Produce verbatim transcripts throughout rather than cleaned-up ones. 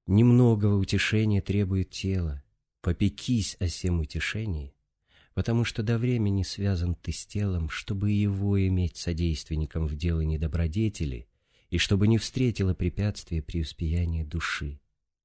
Немногого утешения требует тело, попекись о сем утешении, потому что до времени связан ты с телом, чтобы его иметь содейственником в делании добродетели и чтобы не встретило препятствия преуспеяния души.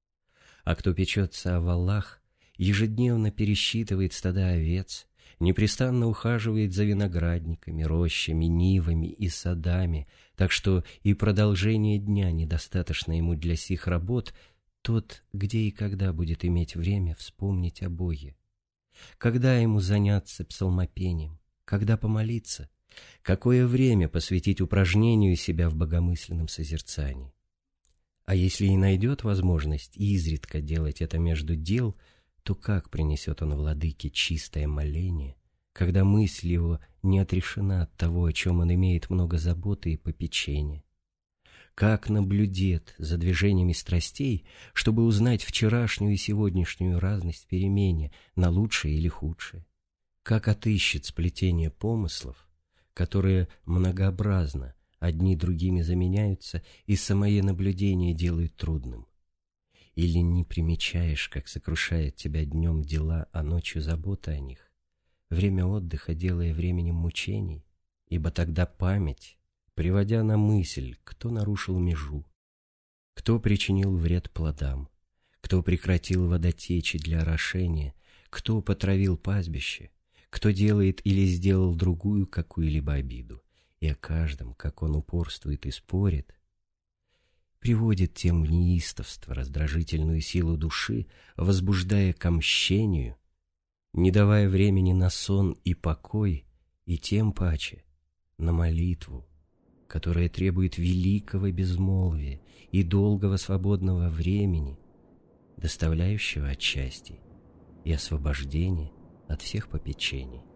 А кто печется о валах, ежедневно пересчитывает стада овец, непрестанно ухаживает за виноградниками, рощами, нивами и садами, так что и продолжение дня недостаточно ему для сих работ, тот, где и когда будет иметь время вспомнить о Боге. Когда ему заняться псалмопением, когда помолиться, какое время посвятить упражнению себя в богомысленном созерцании. А если и найдет возможность изредка делать это между дел, то как принесет он владыке чистое моление, когда мысль его не отрешена от того, о чем он имеет много заботы и попечения? Как наблюдет за движениями страстей, чтобы узнать вчерашнюю и сегодняшнюю разность в перемене на лучшее или худшее? Как отыщет сплетение помыслов, которые многообразно одни другими заменяются и самое наблюдение делают трудным? Или не примечаешь, как сокрушает тебя днем дела, а ночью забота о них, время отдыха делая временем мучений, ибо тогда память, приводя на мысль, кто нарушил межу, кто причинил вред плодам, кто прекратил водотечи для орошения, кто потравил пастбище, кто делает или сделал другую какую-либо обиду, и о каждом, как он упорствует и спорит, приводит тем в неистовство раздражительную силу души, возбуждая к мщению, не давая времени на сон и покой, и тем паче на молитву, которая требует великого безмолвия и долгого свободного времени, доставляющего отчасти и освобождение от всех попечений.